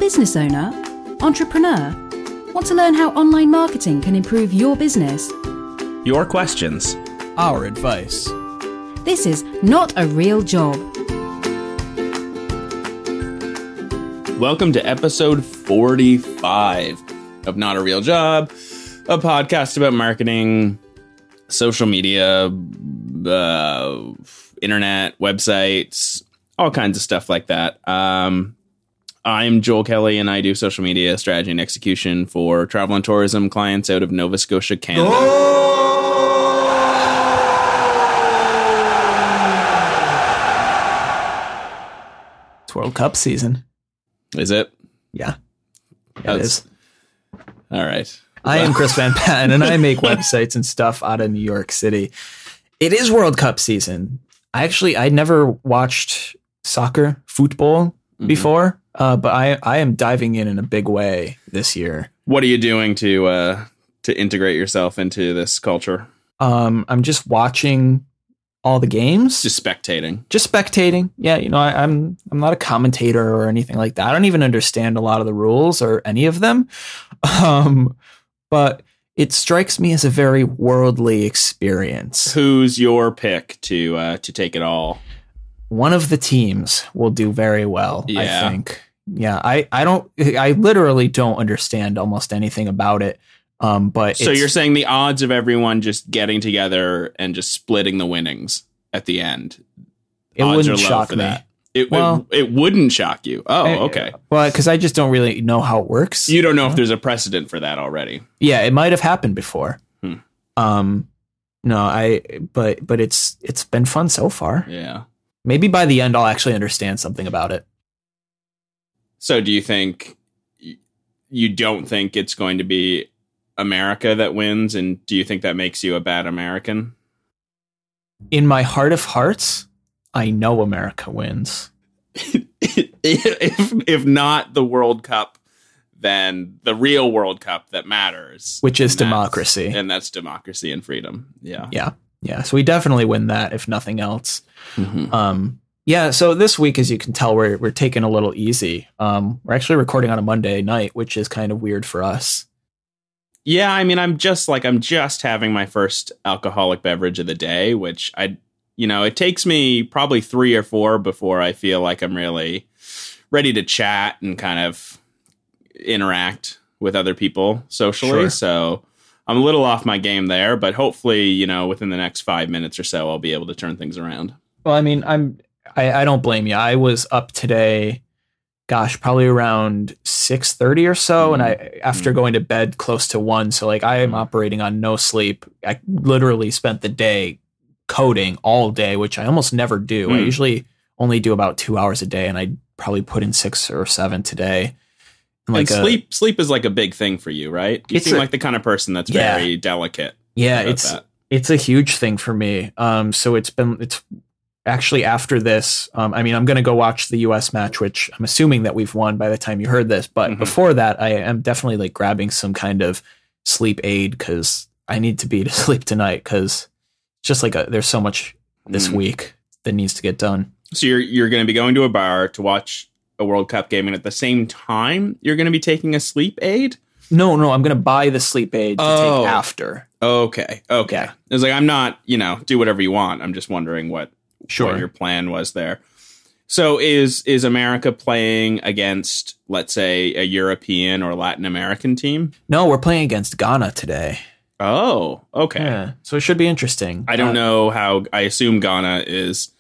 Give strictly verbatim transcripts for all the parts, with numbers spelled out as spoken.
business owner? Entrepreneur? Want to learn how online marketing can improve your business? Your questions. Our advice. This is Not a Real Job. Welcome to episode forty-five of Not a Real Job, a podcast about marketing, social media, uh, internet, websites, all kinds of stuff like that. Um, I'm Joel Kelly, and I do social media strategy and execution for travel and tourism clients out of Nova Scotia, Canada. It's World Cup season. Is it? Yeah, yeah it That's- is. All right. I am Chris Van Patten, and I make websites and stuff out of New York City. It is World Cup season. I actually, I never watched soccer, football Mm-hmm. before, uh, but I, I am diving in in a big way this year. What are you doing to uh, to integrate yourself into this culture? Um, I'm just watching all the games, Just spectating. just spectating. Yeah, you know, I, I'm I'm not a commentator or anything like that. I don't even understand a lot of the rules or any of them. Um, but it strikes me as a very worldly experience. Who's your pick to uh, to take it all? One of the teams will do very well, Yeah. I think. Yeah, I, I don't, I literally don't understand almost anything about it. Um, but So it's, you're saying the odds of everyone just getting together and just splitting the winnings at the end? it odds wouldn't are low shock for me. that. It, Well- it it wouldn't shock you. Oh, I- okay. Well, because I just don't really know how it works. You don't know if there's a precedent for that already. Yeah, it might have happened before. Hmm. Um, no, I, but, but it's, it's been fun so far. Yeah. Maybe by the end, I'll actually understand something about it. So do you think y- you don't think it's going to be America that wins? And do you think that makes you a bad American? In my heart of hearts, I know America wins. if if not the World Cup, then the real World Cup that matters, Which is And that's- democracy. and that's democracy and freedom. Yeah. Yeah. Yeah. So we definitely win that, if nothing else. Mhm. Um, yeah. So this week, as you can tell, we're, we're taking a little easy. Um, we're actually recording on a Monday night, which is kind of weird for us. Yeah, I mean, I'm just like I'm just having my first alcoholic beverage of the day, which I, you know, it takes me probably three or four before I feel like I'm really ready to chat and kind of interact with other people socially. Sure. So I'm a little off my game there, but hopefully, you know, within the next five minutes or so, I'll be able to turn things around. Well, I mean, I'm, I, I don't blame you. I was up today, gosh, probably around six thirty or so. And I, after going to bed close to one. So like I am operating on no sleep. I literally spent the day coding all day, which I almost never do. I Mm. usually only do about two hours a day, and I probably put in six or seven today. And And a- sleep, sleep is like a big thing for you, right? You It's seem a- like the kind of person that's Yeah. very delicate. Yeah, about it's that. it's a huge thing for me. Um, so it's been it's actually after this. Um, I mean, I'm going to go watch the U S match, which I'm assuming that we've won by the time you heard this. But Mhm. before that, I am definitely like grabbing some kind of sleep aid because I need to be to sleep tonight. Because just like a, there's so much this Mm. week that needs to get done. So you're you're going to be going to a bar to watch a World Cup game, and at the same time, you're going to be taking a sleep aid? No, no, I'm going to buy the sleep aid to Oh. take after. Okay, okay. Yeah. It's like I'm not, you know, do whatever you want. I'm just wondering what Sure. what your plan was there. So is is America playing against, let's say, a European or Latin American team? No, we're playing against Ghana today. Oh, okay. Yeah, so it should be interesting. I don't Uh, know how. I assume Ghana is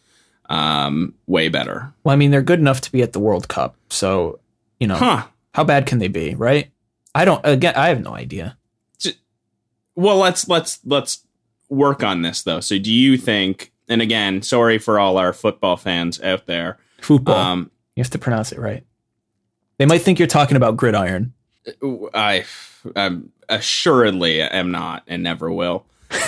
um, way better. Well, I mean, they're good enough to be at the World Cup, so you know, Huh. how bad can they be, right? I don't. Again, I have no idea. Well, let's let's let's work on this though. So, do you think? And again, sorry for all our football fans out there. Football. Um, You have to pronounce it right. They might think you're talking about gridiron. I um, assuredly am not and never will.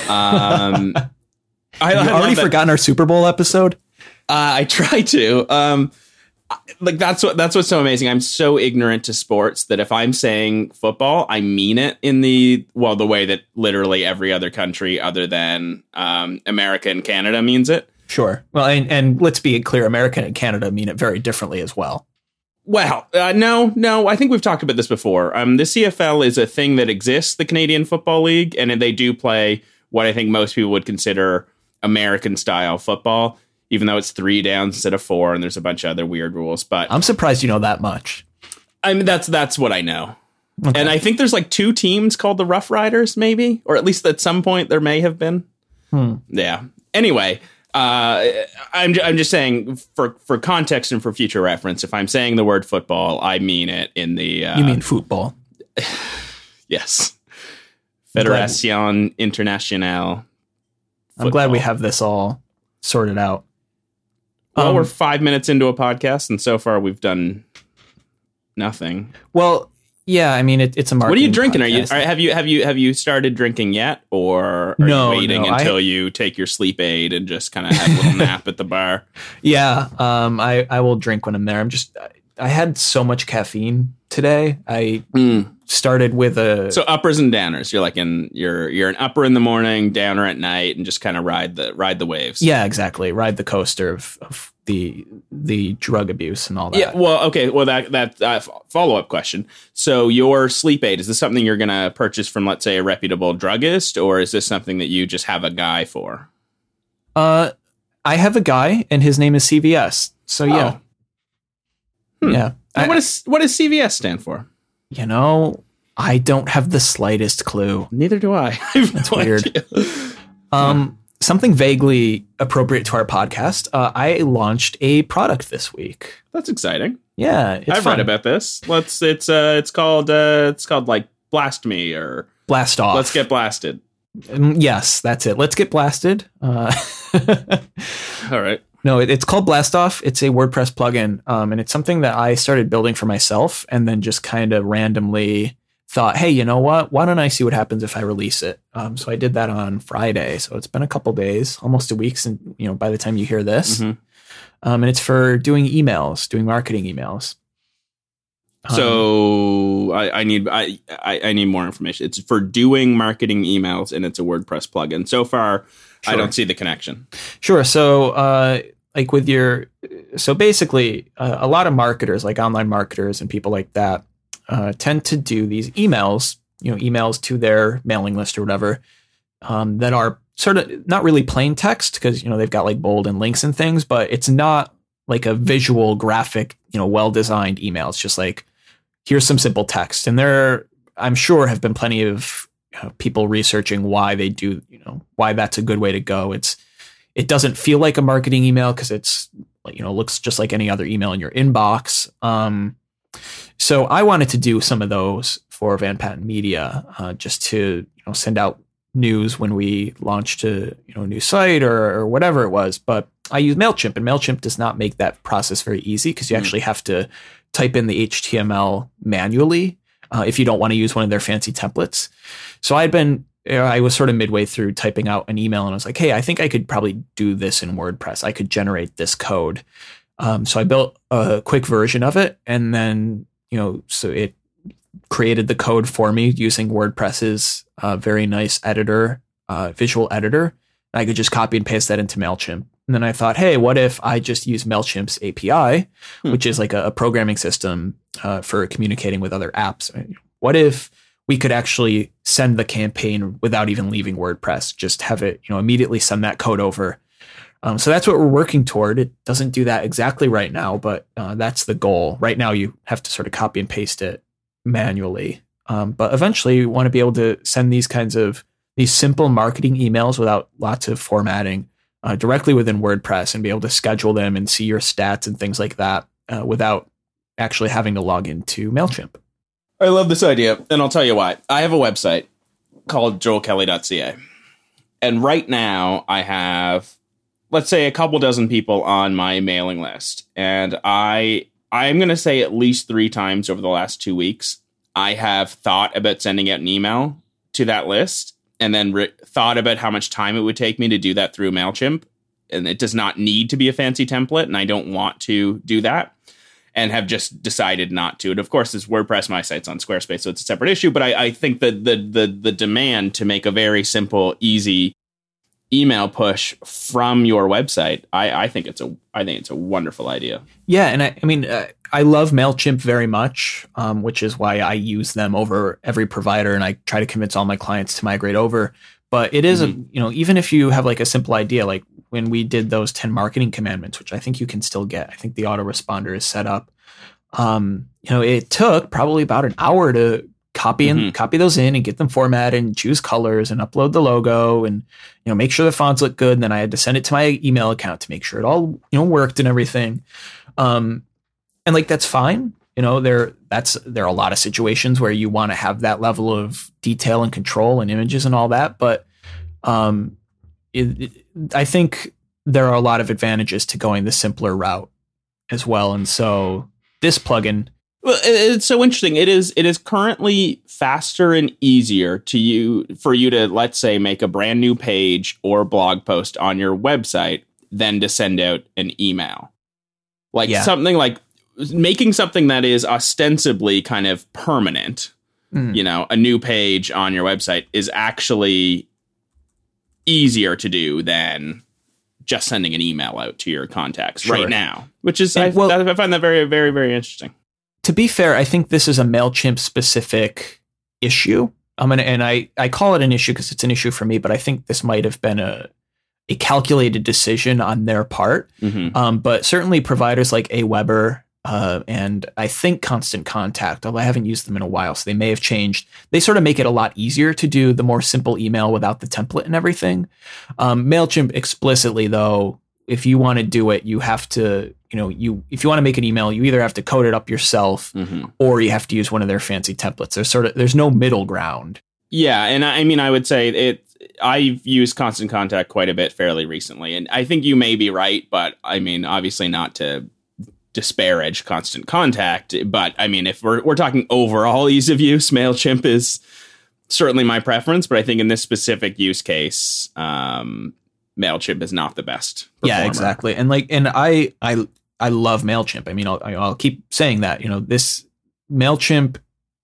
Um, I, Have I you love already that- forgotten our Super Bowl episode? Uh, I try to. Um, like that's what that's what's so amazing. I'm so ignorant to sports that if I'm saying football, I mean it in the well the way that literally every other country other than um, America and Canada means it. Sure. Well, and, and let's be clear, America and Canada mean it very differently as well. Well, uh, no, no. I think we've talked about this before. Um, the C F L is a thing that exists, the Canadian Football League, and they do play what I think most people would consider American-style football, even though it's three downs instead of four, and there's a bunch of other weird rules. But I'm surprised you know that much. I mean, that's that's what I know. Okay. And I think there's like two teams called the Rough Riders, maybe, or at least at some point there may have been. Hmm. Yeah. Anyway. Uh, I'm I'm just saying for for context and for future reference, if I'm saying the word football, I mean it in the. Uh, you mean football? Yes. Fédération Internationale. I'm glad we have this all sorted out. Well, um, we're five minutes into a podcast, and so far we've done nothing. Well, yeah, I mean it, it's a marketing. What are you drinking? Podcast. Are you are, have you have you have you started drinking yet, or are no, you waiting no, until I, you take your sleep aid and just kind of have a little nap at the bar? Yeah, um, I I will drink when I'm there. I'm just I, I had so much caffeine today. I mm. started with a so uppers and downers. You're like in you're you're an upper in the morning, downer at night, and just kind of ride the ride the waves. Yeah, exactly. Ride the coaster of, of the the drug abuse and all that. Yeah. Well, okay. Well, that that uh, follow up question. So, your sleep aid, is this something you're going to purchase from, let's say, a reputable druggist, or is this something that you just have a guy for? Uh, I have a guy, and his name is C V S. So yeah, oh. hmm. yeah. I, what is what does C V S stand for? You know, I don't have the slightest clue. Neither do I. That's no weird. um. Something vaguely appropriate to our podcast. Uh, I launched a product this week. That's exciting. Yeah, it's I've fun. read about this. Let's. It's uh. It's called. Uh. It's called like Blast Me or Blast Off. Let's Get Blasted. Um, yes, that's it. Let's Get Blasted. Uh, All right. No, it, it's called Blast Off. It's a WordPress plugin, um, and it's something that I started building for myself, and then just kind of randomly thought, hey, you know what? Why don't I see what happens if I release it? Um, so I did that on Friday. So it's been a couple days, almost a week since, you know, by the time you hear this. Mm-hmm. Um, and it's for doing emails, doing marketing emails. Um, so I, I need I, I I need more information. It's for doing marketing emails, and it's a WordPress plugin. So far, sure. I don't see the connection. Sure. So uh, like with your, so basically uh, a lot of marketers, like online marketers and people like that, Uh, tend to do these emails, you know, emails to their mailing list or whatever, um, that are sort of not really plain text because, you know, they've got like bold and links and things, but it's not like a visual graphic, you know, well-designed email. It's just like, here's some simple text. And there, I'm sure, have been plenty of you know, people researching why they do, you know, why that's a good way to go. It's, it doesn't feel like a marketing email because it's, you know, looks just like any other email in your inbox. Um, So I wanted to do some of those for Van Patten Media, uh, just to you know send out news when we launched a you know a new site or, or whatever it was. But I use MailChimp, and MailChimp does not make that process very easy because you mm. actually have to type in the H T M L manually uh, if you don't want to use one of their fancy templates. So I'd been you know, I was sort of midway through typing out an email, and I was like, hey, I think I could probably do this in WordPress. I could generate this code. Um, so I built a quick version of it, and then you know, so it created the code for me using WordPress's uh, very nice editor, uh, visual editor. And I could just copy and paste that into MailChimp. And then I thought, hey, what if I just use MailChimp's A P I, hmm. which is like a, a programming system uh, for communicating with other apps? What if we could actually send the campaign without even leaving WordPress? Just have it, you know, immediately send that code over. Um, so that's what we're working toward. It doesn't do that exactly right now, but uh, that's the goal. Right now, you have to sort of copy and paste it manually. Um, but eventually, you want to be able to send these kinds of these simple marketing emails without lots of formatting uh, directly within WordPress and be able to schedule them and see your stats and things like that uh, without actually having to log into MailChimp. I love this idea, and I'll tell you why. I have a website called joel kelly dot c a, and right now I have, let's say, a couple dozen people on my mailing list. And I, I'm going to say at least three times over the last two weeks, I have thought about sending out an email to that list and then re- thought about how much time it would take me to do that through MailChimp. And it does not need to be a fancy template, and I don't want to do that, and have just decided not to. And of course, it's WordPress, my site's on Squarespace, so it's a separate issue. But I, I think that the, the, the demand to make a very simple, easy email push from your website, I, I think it's a I think it's a wonderful idea. Yeah, and I, I mean, uh, I love MailChimp very much, um, which is why I use them over every provider, and I try to convince all my clients to migrate over. But it is mm-hmm. a, you know, even if you have like a simple idea, like when we did those ten marketing commandments, which I think you can still get, I think the autoresponder is set up. Um, you know, it took probably about an hour to copy and mm-hmm. copy those in and get them formatted and choose colors and upload the logo and, you know, make sure the fonts look good. And then I had to send it to my email account to make sure it all, you know, worked and everything. Um, and like, that's fine. You know, there, that's, there are a lot of situations where you want to have that level of detail and control and images and all that. But, um, it, it, I think there are a lot of advantages to going the simpler route as well. And so this plugin, well, it's so interesting. It is it is currently faster and easier to you for you to, let's say, make a brand new page or blog post on your website than to send out an email. Like yeah. something like making something that is ostensibly kind of permanent, mm. you know, a new page on your website is actually easier to do than just sending an email out to your contacts sure. right now, which is, and, I, well, I find that very, very, very interesting. To be fair, I think this is a MailChimp specific issue. I'm gonna, and I, I call it an issue because it's an issue for me, but I think this might have been a, a calculated decision on their part. Mm-hmm. Um, but certainly providers like Aweber uh, and I think Constant Contact, although I haven't used them in a while, so they may have changed. They sort of make it a lot easier to do the more simple email without the template and everything. Um, MailChimp explicitly, though, if you want to do it, you have to, you know, you if you want to make an email, you either have to code it up yourself mm-hmm. or you have to use one of their fancy templates. There's sort of there's no middle ground. Yeah, and I mean, I would say it. I've used Constant Contact quite a bit fairly recently, and I think you may be right, but I mean, obviously not to disparage Constant Contact, but I mean, if we're we're talking overall ease of use, MailChimp is certainly my preference, but I think in this specific use case, um, MailChimp is not the best performer. Yeah, exactly. And like, and I, I, I love MailChimp. I mean, I'll, I'll keep saying that, you know, this MailChimp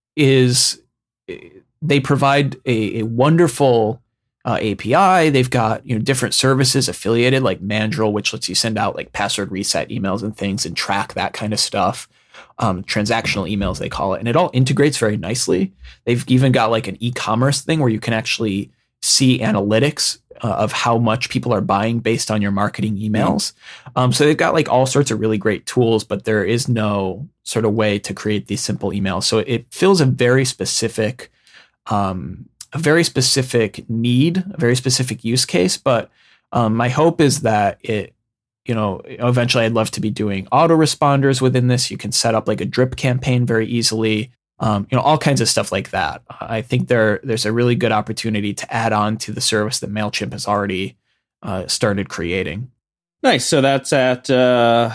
is, they provide a, a wonderful uh, A P I. They've got, you know, different services affiliated like Mandrill, which lets you send out like password reset emails and things and track that kind of stuff. Um, transactional emails, they call it. And it all integrates very nicely. They've even got like an e-commerce thing where you can actually see analytics uh, of how much people are buying based on your marketing emails. Um, so they've got like all sorts of really great tools, but there is no sort of way to create these simple emails. So it fills a very specific, um, a very specific need, a very specific use case. But um, my hope is that it, you know, eventually I'd love to be doing autoresponders within this. You can set up like a drip campaign very easily. Um, you know, all kinds of stuff like that. I think there there's a really good opportunity to add on to the service that MailChimp has already uh, started creating. Nice. So that's at uh,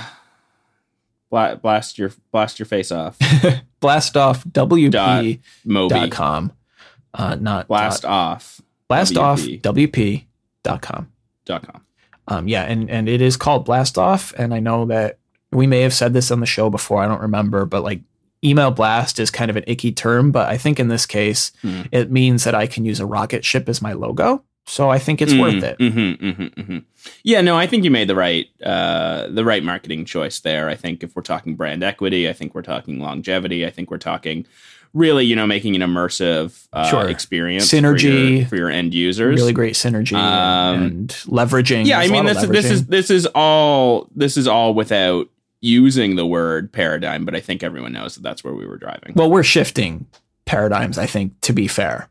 bla- blast your blast your face off. blast off W P dot com. Uh, not blast dot, off. Blast off W P dot com. Dot com. Um, yeah, and and it is called Blast Off, and I know that we may have said this on the show before. I don't remember, but like. Email blast is kind of an icky term, but I think in this case, mm. it means that I can use a rocket ship as my logo. So I think it's mm, worth it. Mm-hmm, mm-hmm, mm-hmm. Yeah, no, I think you made the right uh, the right marketing choice there. I think if we're talking brand equity, I think we're talking longevity. I think we're talking really, you know, making an immersive uh, sure. experience, synergy for your, for your end users. Really great synergy um, and leveraging. Yeah, I mean, this, this is this is all this is all without using the word paradigm, but I think everyone knows that that's where we were driving. Well, we're shifting paradigms, I think, to be fair.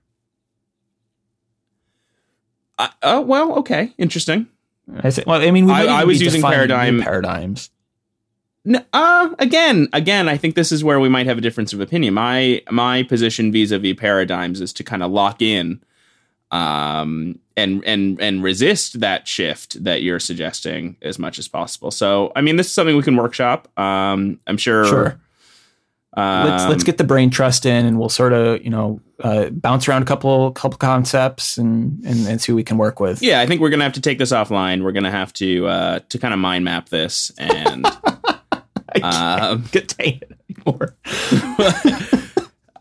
Uh, uh, well, okay. Interesting. I think, well, I mean, we I, I was using paradigm paradigms. No, uh, again, again, I think this is where we might have a difference of opinion. My, my position vis-a-vis paradigms is to kind of lock in, um, and, and, and resist that shift that you're suggesting as much as possible. So, I mean, this is something we can workshop. Um, I'm sure. Sure. Um, let's, let's get the brain trust in and we'll sort of, you know, uh, bounce around a couple, couple concepts and, and, and see what we can work with. Yeah. I think we're going to have to take this offline. We're going to have to, uh, to kind of mind map this and, I can't um, contain it anymore.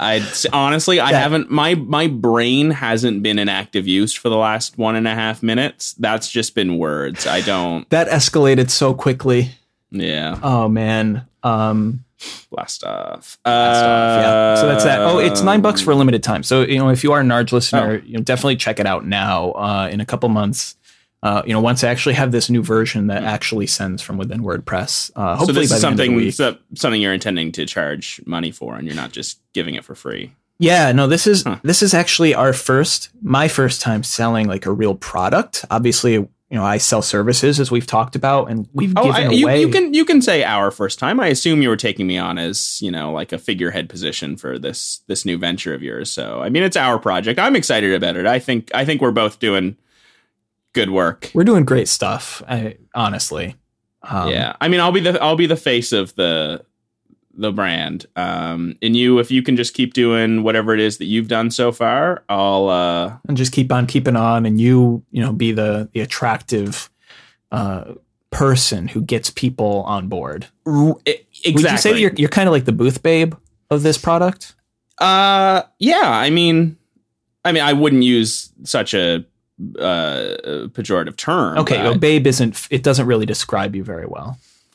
I honestly, I Yeah. haven't. My my brain hasn't been in active use for the last one and a half minutes. That's just been words. I don't. That escalated so quickly. Yeah. Oh man. Um, Blast off. Blast off, yeah. So that's that. Oh, it's nine bucks for a Um, limited time. So you know, if you are a Narge listener, Oh. you know, definitely check it out now. Uh, in a couple months, uh, you know, once I actually have this new version that actually sends from within WordPress. Uh, So hopefully this by is the end of the something week. so- something you're intending to charge money for, and you're not just giving it for free. Yeah, no, this is Huh. this is actually our first, my first time selling like a real product. Obviously, you know, I sell services as we've talked about, and we've Oh, given I, you, away. you can you can say our first time. I assume you were taking me on as, you know, like a figurehead position for this this new venture of yours. So I mean, it's our project. I'm excited about it. I think I think we're both doing good work. We're doing great stuff. I, honestly, um, Yeah, I mean, I'll be the I'll be the face of the the brand. Um, and you, if you can just keep doing whatever it is that you've done so far, I'll. Uh, and just keep on keeping on, and you, you know, be the the attractive uh, person who gets people on board. r- e- exactly. Would you say that you're you're kind of like the booth babe of this product? Uh, yeah. I mean, I mean, I wouldn't use such a uh, pejorative term. Okay, but- well, babe isn't. It doesn't really describe you very well.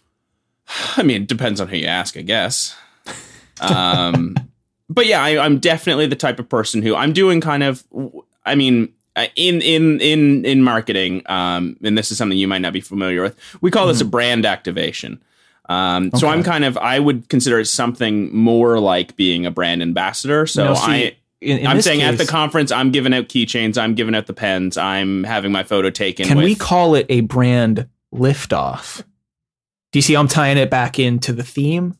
I mean, it depends on who you ask, I guess. Um, but yeah, I, I'm definitely the type of person who I'm doing kind of. I mean, uh, in in in in marketing, um, and this is something you might not be familiar with. We call this a brand activation. Um, So Okay. I'm kind of. I would consider it something more like being a brand ambassador. So No, see, I. in, in I'm this saying at the case, conference, I'm giving out keychains, I'm giving out the pens, I'm having my photo taken. Can with, we call it a brand liftoff? Do you see how I'm tying it back into the theme?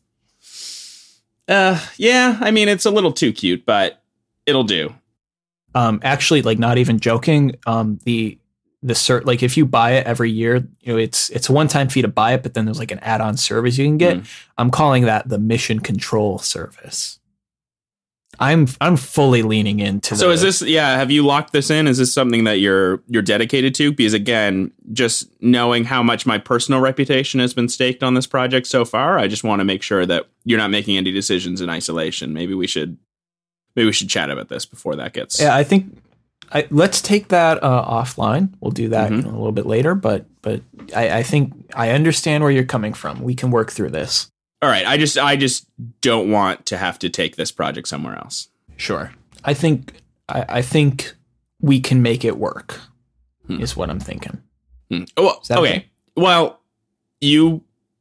Uh, yeah, I mean, it's a little too cute, but it'll do. Um, actually, like not even joking. Um, the the cert, like if you buy it every year, you know, it's it's a one time fee to buy it, but then there's like an add on service you can get. Mm. I'm calling that the mission control service. I'm I'm fully leaning into. So the, is this? Yeah, have you locked this in? Is this something that you're you're dedicated to? Because again, just knowing how much my personal reputation has been staked on this project so far, I just want to make sure that you're not making any decisions in isolation. Maybe we should maybe we should chat about this before that gets. Yeah, I think. I, let's take that uh, offline. We'll do that Mhm. a little bit later, but but I, I think I understand where you're coming from. We can work through this. All right. I just I just don't want to have to take this project somewhere else. Sure. I think I, I think we can make it work. Hmm. Is what I'm thinking. Hmm. Oh, Is that okay. okay? Well, you,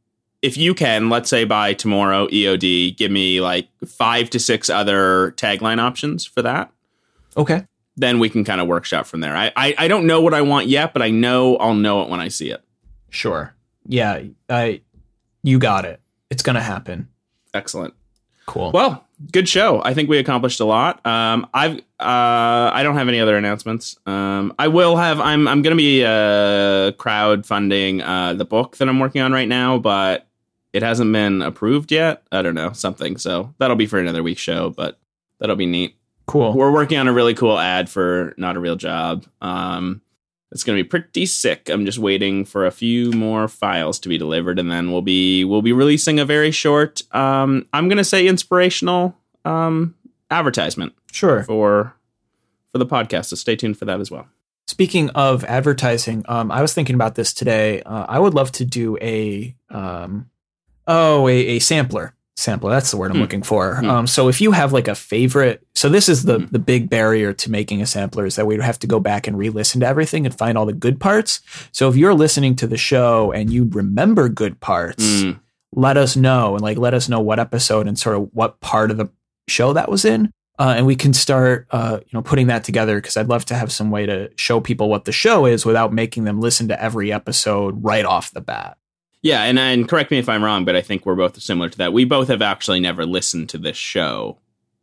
if you can, let's say by tomorrow, E O D, give me like five to six other tagline options for that. Okay. Then we can kind of workshop from there. I, I I don't know what I want yet, but I know I'll know it when I see it. Sure. Yeah. I. You got it. It's gonna happen. Excellent. Cool. Well, good show. I think we accomplished a lot. Um, I've uh, I don't have any other announcements. Um, I will have. I'm I'm going to be uh, crowdfunding uh, the book that I'm working on right now, but it hasn't been approved yet. I don't know, something. So that'll be for another week's show, but that'll be neat. Cool. We're working on a really cool ad for Not a Real Job. Um, it's going to be pretty sick. I'm just waiting for a few more files to be delivered, and then we'll be we'll be releasing a very short. Um, I'm going to say inspirational um, advertisement Sure. for for the podcast. So stay tuned for that as well. Speaking of advertising, um, I was thinking about this today. Uh, I would love to do a um, oh a, a sampler. Sampler. That's the word I'm Hmm. looking for. Hmm. Um, so if you have like a favorite, so this is the Hmm. the big barrier to making a sampler is that we'd have to go back and re-listen to everything and find all the good parts. So if you're listening to the show and you remember good parts, Mm. let us know and like let us know what episode and sort of what part of the show that was in. Uh, and we can start, uh, you know, putting that together because I'd love to have some way to show people what the show is without making them listen to every episode right off the bat. Yeah, and and correct me if I'm wrong, but I think we're both similar to that. We both have actually never listened to this show,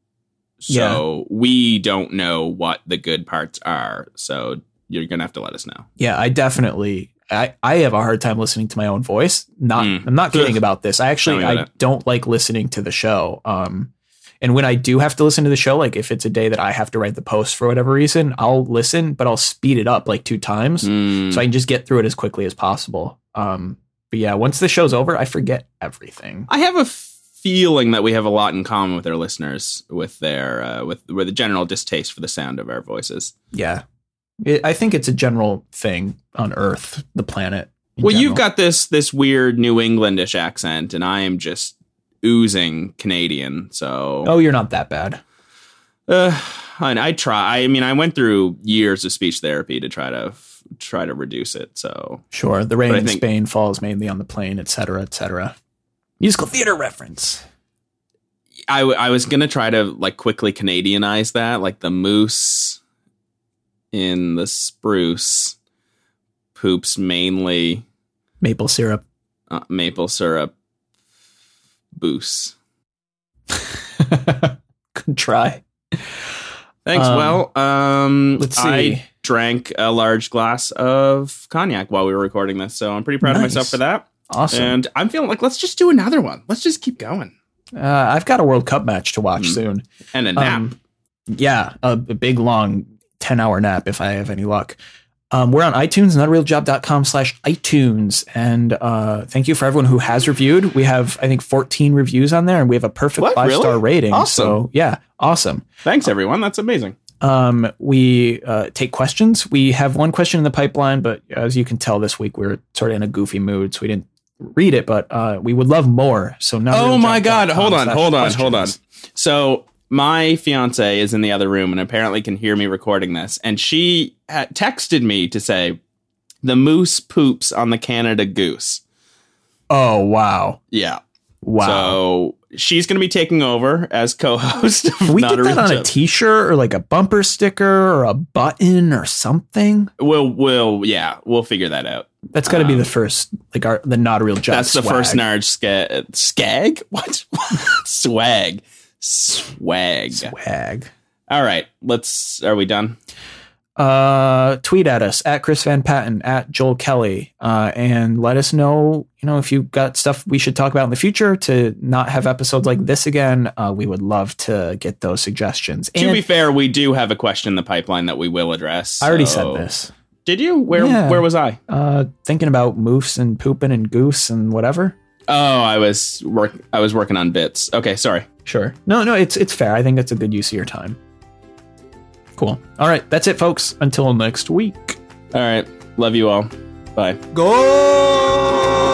so we don't know what the good parts are. So you're gonna have to let us know. Yeah, I definitely, I, I have a hard time listening to my own voice. Not, Mm. I'm not kidding about this. I actually, Tell me I about it. don't like listening to the show. Um, and when I do have to listen to the show, like if it's a day that I have to write the post for whatever reason, I'll listen, but I'll speed it up like two times Mm. so I can just get through it as quickly as possible. Um, but yeah, once the show's over, I forget everything. I have a feeling that we have a lot in common with our listeners, with their uh, with with the general distaste for the sound of our voices. Yeah, it, I think it's a general thing on Earth, the planet. Well, general. you've got this this weird New Englandish accent, and I am just oozing Canadian. So, oh, you're not that bad. Uh, I, I try. I mean, I went through years of speech therapy to try to f- try to reduce it. So, sure, the rain in think, Spain falls mainly on the plain, et cetera, et cetera. Musical theater reference. I, w- I was gonna try to like quickly Canadianize that, like the moose in the spruce poops mainly maple syrup, uh, maple syrup, booze. Good try. Thanks. Um, well, um, let's see. I drank a large glass of cognac while we were recording this, so I'm pretty proud Nice. of myself for that. Awesome. And I'm feeling like let's just do another one. Let's just keep going. Uh, I've got a World Cup match to watch Mm. soon. And a nap. Um, yeah, a, a big, long ten hour nap if I have any luck. Um, we're on iTunes, notarealjob.com slash iTunes. And uh, thank you for everyone who has reviewed. We have, I think, fourteen reviews on there, and we have a perfect What? five-star Really? rating. Awesome. So, yeah, awesome. Thanks, everyone. That's amazing. Um, we uh, take questions. We have one question in the pipeline, but as you can tell this week, we're sort of in a goofy mood, so we didn't read it, but uh, we would love more. So now, Oh my God. Hold on, hold on, hold on. So my fiance is in the other room and apparently can hear me recording this. And she ha- texted me to say the moose poops on the Canada Goose. Oh, wow. Yeah. Wow. So she's going to be taking over as co-host. Of Can we Not get a that Real on a Job. t-shirt or like a bumper sticker or a button or something? We'll, we'll, yeah, we'll figure that out. That's got to be Um, the first, like our the Not a Real Job. That's the swag. first Narge ska- skag? What? Swag. Swag. swag. All right. Let's, are we done? Uh, tweet at us at Chris Van Patten, at Joel Kelly, uh, and let us know, you know, if you got stuff we should talk about in the future to not have episodes like this again. Uh, we would love to get those suggestions. To And be fair, we do have a question in the pipeline that we will address. I already so- said this. Did you? Where Yeah. Where was I? Uh, thinking about moose and pooping and goose and whatever. Oh, I was work. I was working on bits. Okay, sorry. Sure. No, no, it's it's fair. I think it's a good use of your time. Cool. All right, that's it, folks. Until next week. All right. Love you all. Bye. Go!